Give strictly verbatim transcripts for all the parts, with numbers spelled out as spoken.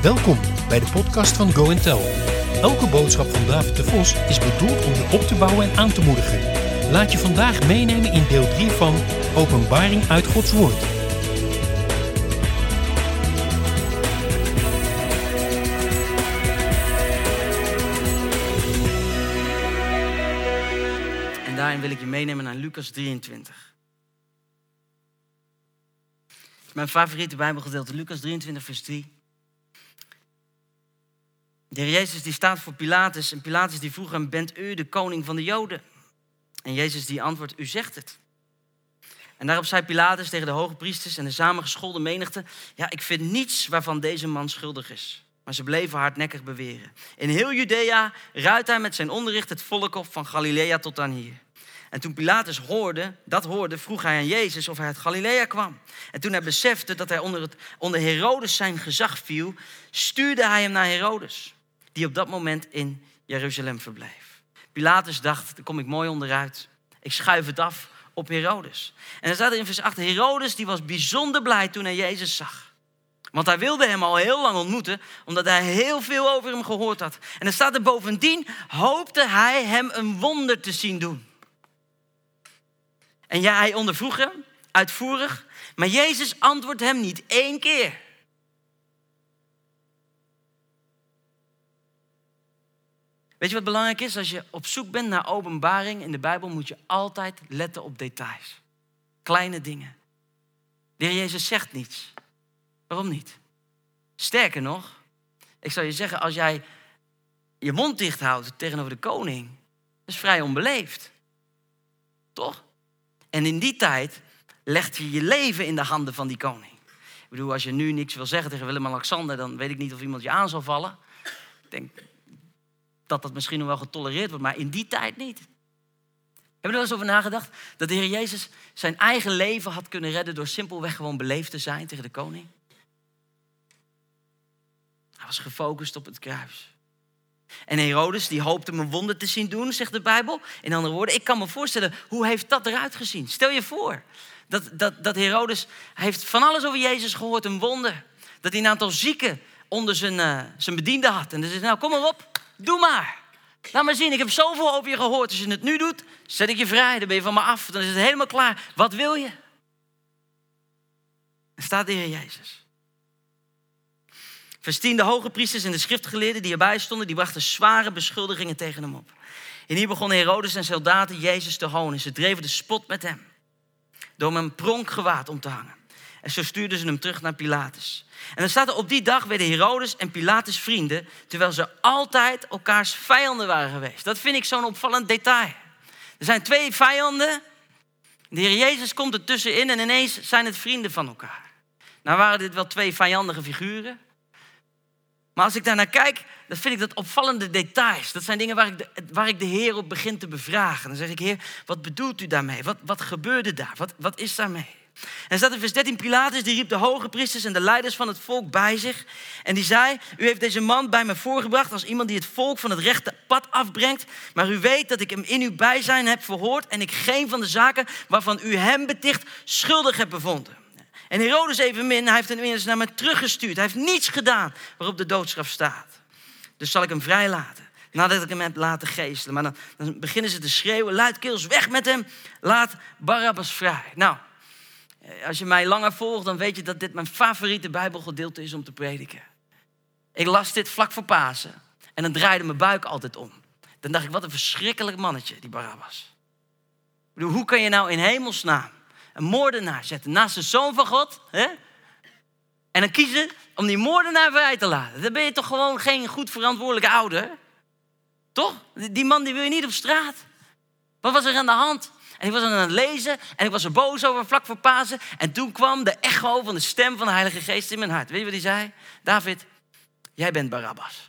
Welkom bij de podcast van Go and Tell. Elke boodschap van David de Vos is bedoeld om je op te bouwen en aan te moedigen. Laat je vandaag meenemen in deel drie van Openbaring uit Gods Woord. En daarin wil ik je meenemen naar Lucas drieëntwintig. Mijn favoriete Bijbelgedeelte, Lucas drieëntwintig, vers drie. De Heer Jezus die staat voor Pilatus. En Pilatus die vroeg hem, bent u de koning van de Joden? En Jezus die antwoordt, u zegt het. En daarop zei Pilatus tegen de hoge priesters en de samengeschoolde menigte, ja, ik vind niets waarvan deze man schuldig is. Maar ze bleven hardnekkig beweren. In heel Judea ruidt hij met zijn onderricht het volk op van Galilea tot aan hier. En toen Pilatus hoorde, dat hoorde, vroeg hij aan Jezus of hij uit Galilea kwam. En toen hij besefte dat hij onder, het, onder Herodes zijn gezag viel, stuurde hij hem naar Herodes, die op dat moment in Jeruzalem verbleef. Pilatus dacht, daar kom ik mooi onderuit. Ik schuif het af op Herodes. En dan staat er in vers acht, Herodes die was bijzonder blij toen hij Jezus zag. Want hij wilde hem al heel lang ontmoeten, omdat hij heel veel over hem gehoord had. En dan staat er bovendien, hoopte hij hem een wonder te zien doen. En ja, hij ondervroeg hem, uitvoerig, maar Jezus antwoordt hem niet één keer. Weet je wat belangrijk is? Als je op zoek bent naar openbaring in de Bijbel, moet je altijd letten op details. Kleine dingen. De Heer Jezus zegt niets. Waarom niet? Sterker nog, ik zou je zeggen, als jij je mond dicht houdt tegenover de koning, dat is vrij onbeleefd. Toch? En in die tijd legt je je leven in de handen van die koning. Ik bedoel, als je nu niks wil zeggen tegen Willem-Alexander, dan weet ik niet of iemand je aan zal vallen. Ik denk dat dat misschien nog wel getolereerd wordt, maar in die tijd niet. Heb je er wel eens over nagedacht dat de Heer Jezus zijn eigen leven had kunnen redden door simpelweg gewoon beleefd te zijn tegen de koning? Hij was gefocust op het kruis. En Herodes die hoopte hem een wonder te zien doen, zegt de Bijbel. In andere woorden, ik kan me voorstellen, hoe heeft dat eruit gezien? Stel je voor dat, dat, dat Herodes heeft van alles over Jezus gehoord, een wonder. Dat hij een aantal zieken onder zijn, uh, zijn bediende had. En dan zei hij, nou kom maar op, doe maar. Laat maar zien, ik heb zoveel over je gehoord. Als je het nu doet, zet ik je vrij, dan ben je van me af. Dan is het helemaal klaar. Wat wil je? Dan staat de Heer Jezus. Vers tien, de hoge priesters en de schriftgeleerden die erbij stonden, die brachten zware beschuldigingen tegen hem op. En hier begonnen Herodes en soldaten Jezus te honen. Ze dreven de spot met hem, door hem een pronkgewaad om te hangen. En zo stuurden ze hem terug naar Pilatus. En dan staat er, op die dag werden Herodes en Pilatus vrienden, terwijl ze altijd elkaars vijanden waren geweest. Dat vind ik zo'n opvallend detail. Er zijn twee vijanden, de Heer Jezus komt er tussenin en ineens zijn het vrienden van elkaar. Nou waren dit wel twee vijandige figuren. Maar als ik daar naar kijk, dan vind ik dat opvallende details. Dat zijn dingen waar ik de, waar ik de Heer op begin te bevragen. Dan zeg ik, Heer, wat bedoelt u daarmee? Wat, wat gebeurde daar? Wat, wat is daarmee? En staat in vers dertien, Pilatus die riep de hoge priesters en de leiders van het volk bij zich. En die zei, u heeft deze man bij me voorgebracht als iemand die het volk van het rechte pad afbrengt. Maar u weet dat ik hem in uw bijzijn heb verhoord en ik geen van de zaken waarvan u hem beticht schuldig heb bevonden. En Herodes evenmin, hij heeft hem inmiddels naar me teruggestuurd. Hij heeft niets gedaan waarop de doodstraf staat. Dus zal ik hem vrijlaten, nadat ik hem heb laten geeselen. Maar dan, dan beginnen ze te schreeuwen, luidkeels, weg met hem, laat Barabbas vrij. Nou, als je mij langer volgt, dan weet je dat dit mijn favoriete Bijbelgedeelte is om te prediken. Ik las dit vlak voor Pasen en dan draaide mijn buik altijd om. Dan dacht ik, wat een verschrikkelijk mannetje, die Barabbas. Ik bedoel, hoe kan je nou in hemelsnaam een moordenaar zetten naast de Zoon van God, hè? En dan kiezen om die moordenaar vrij te laten. Dan ben je toch gewoon geen goed verantwoordelijke ouder? Toch? Die man die wil je niet op straat. Wat was er aan de hand? En ik was aan het lezen en ik was er boos over vlak voor Pasen. En toen kwam de echo van de stem van de Heilige Geest in mijn hart. Weet je wat hij zei? David, jij bent Barabbas.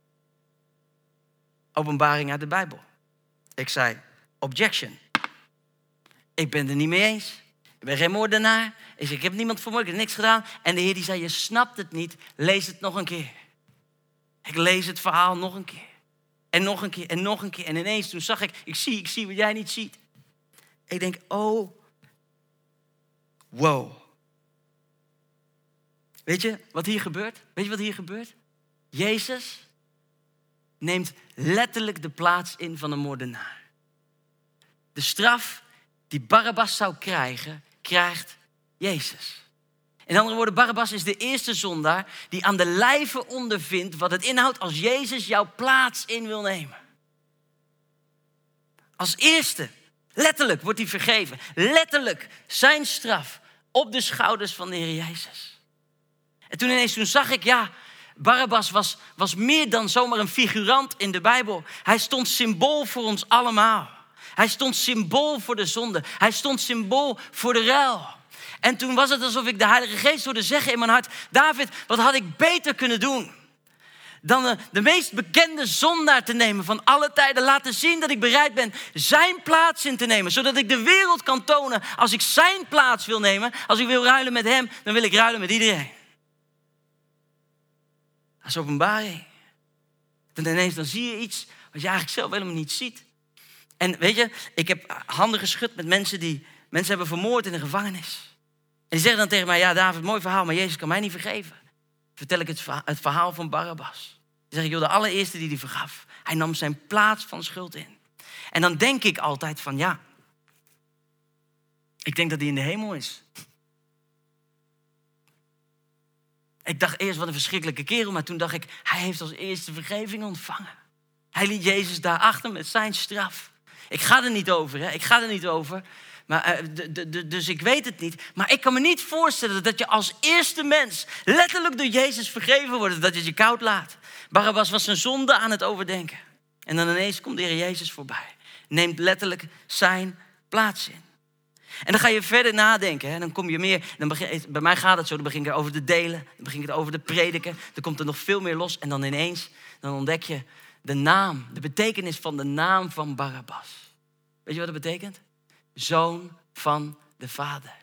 Openbaring uit de Bijbel. Ik zei, objection. Ik ben het er niet mee eens. Ik ben geen moordenaar. Ik zei, ik heb niemand vermoord, ik heb niks gedaan. En de Heer die zei, je snapt het niet. Lees het nog een keer. Ik lees het verhaal nog een keer. En nog een keer, en nog een keer. En ineens toen zag ik, ik zie, ik zie wat jij niet ziet. Ik denk, oh, wow. Weet je wat hier gebeurt? Weet je wat hier gebeurt? Jezus neemt letterlijk de plaats in van een moordenaar. De straf die Barabbas zou krijgen, krijgt Jezus. In andere woorden, Barabbas is de eerste zondaar die aan de lijve ondervindt wat het inhoudt als Jezus jouw plaats in wil nemen. Als eerste, letterlijk wordt hij vergeven. Letterlijk zijn straf op de schouders van de Heer Jezus. En toen ineens toen zag ik, ja, Barabbas was, was meer dan zomaar een figurant in de Bijbel. Hij stond symbool voor ons allemaal. Hij stond symbool voor de zonde. Hij stond symbool voor de ruil. En toen was het alsof ik de Heilige Geest hoorde zeggen in mijn hart, David, wat had ik beter kunnen doen dan de, de meest bekende zondaar te nemen van alle tijden. Laten zien dat ik bereid ben zijn plaats in te nemen. Zodat ik de wereld kan tonen, als ik zijn plaats wil nemen, als ik wil ruilen met hem, dan wil ik ruilen met iedereen. Dat is openbaring. Dan ineens dan zie je iets wat je eigenlijk zelf helemaal niet ziet. En weet je, ik heb handen geschud met mensen die mensen hebben vermoord in de gevangenis. En die zeggen dan tegen mij, ja David, mooi verhaal, maar Jezus kan mij niet vergeven. Vertel ik het, het verhaal van Barabbas. Dan zeg ik, joh, de allereerste die die vergaf. Hij nam zijn plaats van schuld in. En dan denk ik altijd van, ja, ik denk dat hij in de hemel is. Ik dacht eerst, wat een verschrikkelijke kerel, maar toen dacht ik, hij heeft als eerste vergeving ontvangen. Hij liet Jezus daar achter met zijn straf. Ik ga er niet over, hè? Ik ga er niet over. Maar, uh, de, de, de, dus ik weet het niet. Maar ik kan me niet voorstellen dat je als eerste mens letterlijk door Jezus vergeven wordt. Dat je het je koud laat. Barabbas was zijn zonde aan het overdenken. En dan ineens komt de Heer Jezus voorbij. Neemt letterlijk zijn plaats in. En dan ga je verder nadenken. Hè? Dan kom je meer. Dan begin, bij mij gaat het zo. Dan begin ik over te delen. Dan begin ik het over te prediken. Dan komt er nog veel meer los. En dan ineens dan ontdek je de naam. De betekenis van de naam van Barabbas. Weet je wat dat betekent? Zoon van de Vader.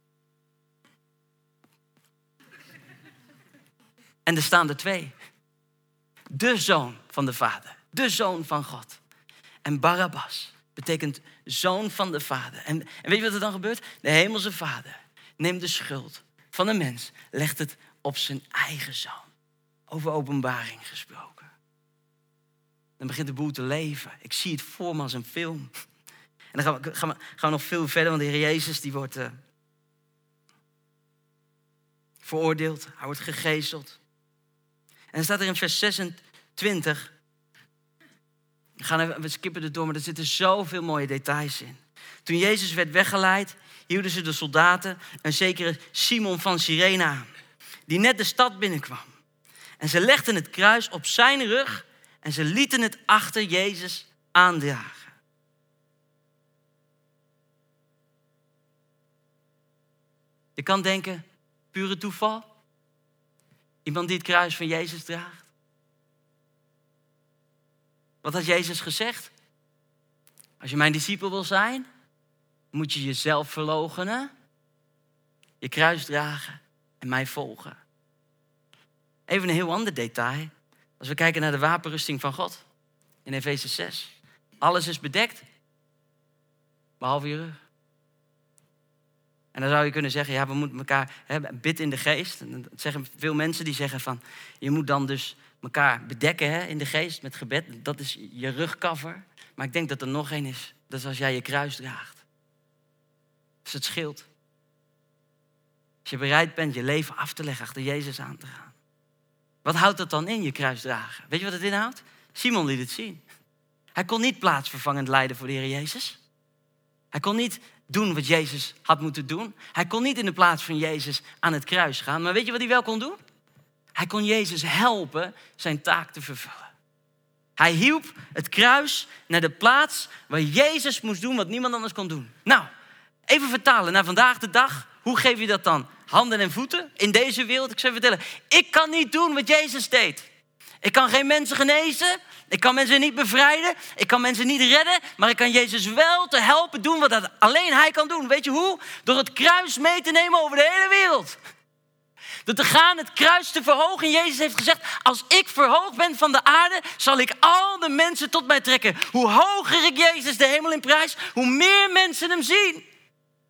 En er staan er twee. De zoon van de Vader. De zoon van God. En Barabbas betekent zoon van de Vader. En, en weet je wat er dan gebeurt? De hemelse Vader neemt de schuld van de mens. Legt het op zijn eigen zoon. Over openbaring gesproken. Dan begint de boel te leven. Ik zie het voor me als een film. En dan gaan we, gaan we, gaan we nog veel verder, want de Heer Jezus die wordt uh, veroordeeld. Hij wordt gegezeld. En dan staat er in vers zesentwintig. We, gaan even, we skippen er door, maar er zitten zoveel mooie details in. Toen Jezus werd weggeleid, hielden ze de soldaten een zekere Simon van Cyrene aan, die net de stad binnenkwam. En ze legden het kruis op zijn rug en ze lieten het achter Jezus aandragen. Je kan denken, pure toeval. Iemand die het kruis van Jezus draagt. Wat had Jezus gezegd? Als je mijn discipel wil zijn, moet je jezelf verloochenen, je kruis dragen en mij volgen. Even een heel ander detail. Als we kijken naar de wapenrusting van God in Efeze zes. Alles is bedekt, behalve je rug. En dan zou je kunnen zeggen, ja, we moeten elkaar, hè, bid in de geest. En dat zeggen veel mensen die zeggen van, je moet dan dus elkaar bedekken, hè, in de geest met gebed. Dat is je rugcover. Maar ik denk dat er nog één is. Dat is als jij je kruis draagt. Dat is het schild. Als je bereid bent je leven af te leggen, achter Jezus aan te gaan. Wat houdt dat dan in, je kruis dragen? Weet je wat het inhoudt? Simon liet het zien. Hij kon niet plaatsvervangend lijden voor de Heer Jezus. Hij kon niet doen wat Jezus had moeten doen. Hij kon niet in de plaats van Jezus aan het kruis gaan. Maar weet je wat hij wel kon doen? Hij kon Jezus helpen zijn taak te vervullen. Hij hielp het kruis naar de plaats waar Jezus moest doen wat niemand anders kon doen. Nou, even vertalen naar vandaag de dag. Hoe geef je dat dan? Handen en voeten in deze wereld? Ik zou je vertellen, ik kan niet doen wat Jezus deed. Ik kan geen mensen genezen. Ik kan mensen niet bevrijden. Ik kan mensen niet redden. Maar ik kan Jezus wel te helpen doen wat alleen hij kan doen. Weet je hoe? Door het kruis mee te nemen over de hele wereld. Door te gaan, het kruis te verhogen. En Jezus heeft gezegd, als ik verhoogd ben van de aarde, zal ik al de mensen tot mij trekken. Hoe hoger ik Jezus de hemel in prijs, hoe meer mensen hem zien.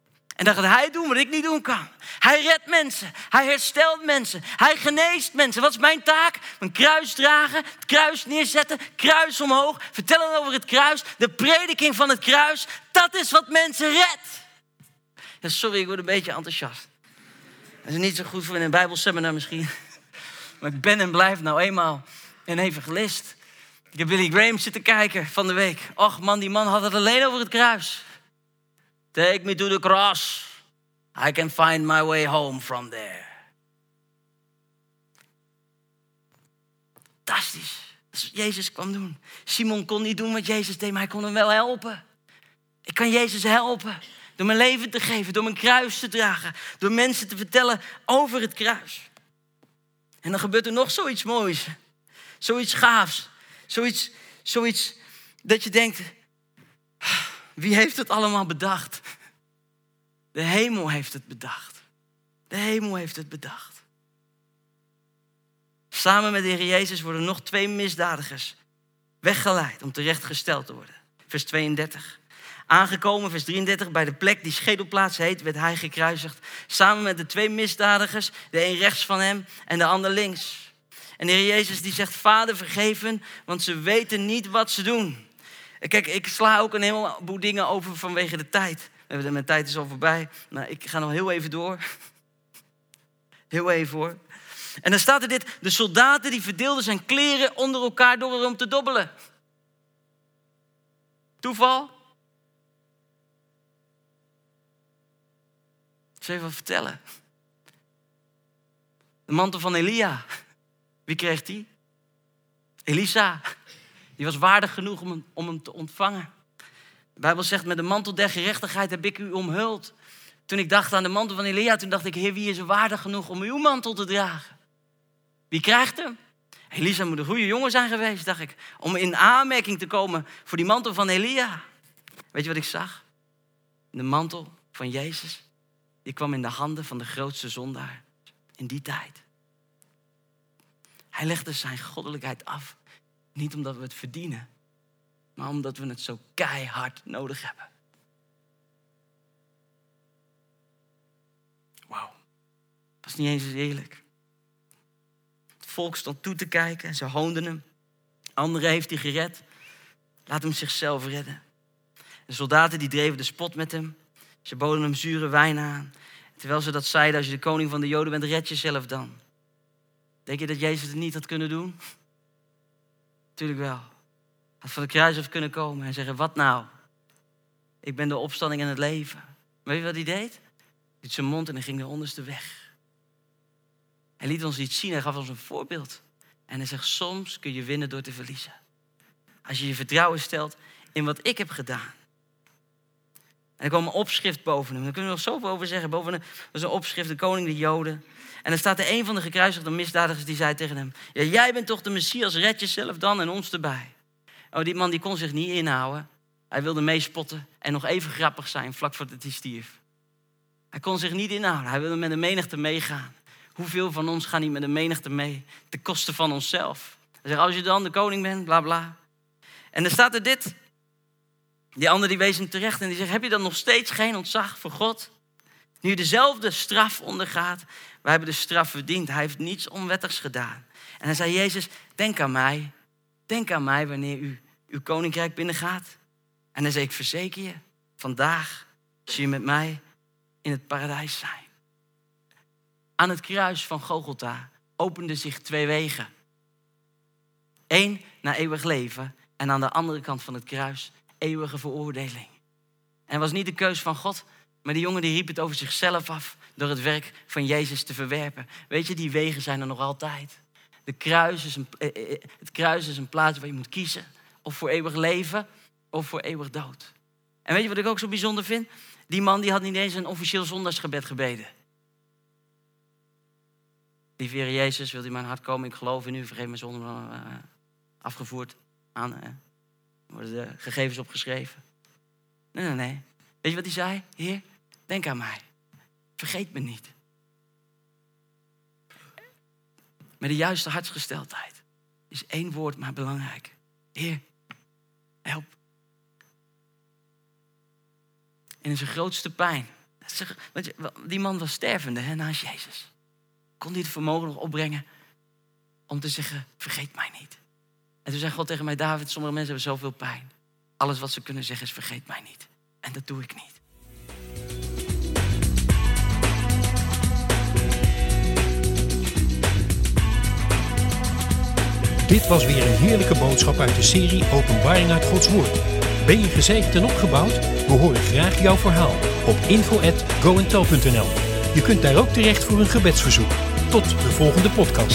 En dan gaat hij doen wat ik niet doen kan. Hij redt mensen. Hij herstelt mensen. Hij geneest mensen. Wat is mijn taak? Mijn kruis dragen. Het kruis neerzetten. Kruis omhoog. Vertellen over het kruis. De prediking van het kruis. Dat is wat mensen redt. Ja, sorry, ik word een beetje enthousiast. Dat is niet zo goed voor in een bijbelseminar misschien. Maar ik ben en blijf nou eenmaal een evangelist. Ik heb Billy Graham zitten kijken van de week. Och man, die man had het alleen over het kruis. Take me to the cross. I can find my way home from there. Fantastisch. Dat is wat Jezus kwam doen. Simon kon niet doen wat Jezus deed, maar hij kon hem wel helpen. Ik kan Jezus helpen. Door mijn leven te geven, door mijn kruis te dragen. Door mensen te vertellen over het kruis. En dan gebeurt er nog zoiets moois. Zoiets gaafs. Zoiets, zoiets dat je denkt, wie heeft het allemaal bedacht? De hemel heeft het bedacht. De hemel heeft het bedacht. Samen met de Heer Jezus worden nog twee misdadigers weggeleid om terechtgesteld te worden. Vers tweeëndertig. Aangekomen, vers drieëndertig, bij de plek die schedelplaats heet, werd hij gekruisigd. Samen met de twee misdadigers, de een rechts van hem en de ander links. En de Heer Jezus die zegt, Vader vergeef hen, want ze weten niet wat ze doen. Kijk, ik sla ook een heleboel dingen over vanwege de tijd. Mijn tijd is al voorbij. Nou, ik ga nog heel even door. Heel even hoor. En dan staat er dit. De soldaten die verdeelden zijn kleren onder elkaar door erom te dobbelen. Toeval? Ik zal even wat vertellen. De mantel van Elia. Wie kreeg die? Elisa. Die was waardig genoeg om hem, om hem te ontvangen. De Bijbel zegt, met de mantel der gerechtigheid heb ik u omhuld. Toen ik dacht aan de mantel van Elia, toen dacht ik, Heer, wie is er waardig genoeg om uw mantel te dragen? Wie krijgt hem? Elisa moet een goede jongen zijn geweest, dacht ik. Om in aanmerking te komen voor die mantel van Elia. Weet je wat ik zag? De mantel van Jezus, die kwam in de handen van de grootste zondaar in die tijd. Hij legde zijn goddelijkheid af. Niet omdat we het verdienen, maar omdat we het zo keihard nodig hebben. Wauw, dat is niet eens eerlijk. Het volk stond toe te kijken en ze hoonden hem. Anderen heeft hij gered. Laat hem zichzelf redden. De soldaten die dreven de spot met hem. Ze boden hem zure wijn aan. Terwijl ze dat zeiden, als je de koning van de Joden bent, red jezelf dan. Denk je dat Jezus het niet had kunnen doen? Tuurlijk wel. Had van de kruis af kunnen komen en zeggen, wat nou? Ik ben de opstanding en het leven. Weet je wat hij deed? Hij liet zijn mond en hij ging de onderste weg. Hij liet ons iets zien, hij gaf ons een voorbeeld. En hij zegt, soms kun je winnen door te verliezen. Als je je vertrouwen stelt in wat ik heb gedaan. En er kwam een opschrift boven hem. Daar kunnen we nog zoveel over zeggen. Boven hem was een opschrift, de koning der Joden. En er staat er een van de gekruisigde misdadigers die zei tegen hem, ja, jij bent toch de Messias, red jezelf dan en ons erbij. Oh, die man die kon zich niet inhouden. Hij wilde meespotten en nog even grappig zijn vlak voordat hij stierf. Hij kon zich niet inhouden. Hij wilde met de menigte meegaan. Hoeveel van ons gaan niet met de menigte mee? Ten koste van onszelf. Hij zegt, als je dan de koning bent, bla bla. En er staat er dit. Die ander die wees hem terecht en die zegt, heb je dan nog steeds geen ontzag voor God? Nu je dezelfde straf ondergaat. Wij hebben de straf verdiend. Hij heeft niets onwettigs gedaan. En hij zei, Jezus, denk aan mij. Denk aan mij wanneer u uw koninkrijk binnengaat. En hij zei, ik verzeker je, vandaag zul je met mij in het paradijs zijn. Aan het kruis van Golgotha openden zich twee wegen. Eén naar eeuwig leven en aan de andere kant van het kruis eeuwige veroordeling. En het was niet de keus van God, maar die jongen die riep het over zichzelf af door het werk van Jezus te verwerpen. Weet je, die wegen zijn er nog altijd. De kruis is een, het kruis is een plaats waar je moet kiezen. Of voor eeuwig leven, of voor eeuwig dood. En weet je wat ik ook zo bijzonder vind? Die man die had niet eens een officieel zondagsgebed gebeden. Lieve Heer Jezus, wilt u mijn hart komen? Ik geloof in u, vergeef me zonde. Uh, afgevoerd. Aan, uh, worden de gegevens opgeschreven. Nee, nee, nee. Weet je wat hij zei? Heer, denk aan mij. Vergeet me niet. Met de juiste hartsgesteldheid is één woord maar belangrijk. Heer, help. En in zijn grootste pijn Want je, die man was stervende hè, naast Jezus. Kon hij het vermogen nog opbrengen om te zeggen, vergeet mij niet. En toen zei God tegen mij, David, sommige mensen hebben zoveel pijn. Alles wat ze kunnen zeggen is, vergeet mij niet. En dat doe ik niet. Dit was weer een heerlijke boodschap uit de serie Openbaring uit Gods Woord. Ben je gezegend en opgebouwd? We horen graag jouw verhaal op info at go and tell punt n l. Je kunt daar ook terecht voor een gebedsverzoek. Tot de volgende podcast.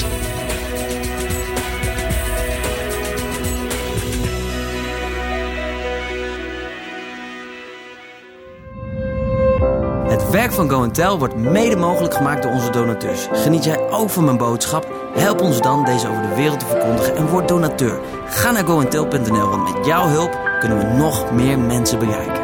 Het werk van Go and Tell wordt mede mogelijk gemaakt door onze donateurs. Geniet jij ook van mijn boodschap? Help ons dan deze over de wereld te verkondigen en word donateur. Ga naar go and tell punt n l, want met jouw hulp kunnen we nog meer mensen bereiken.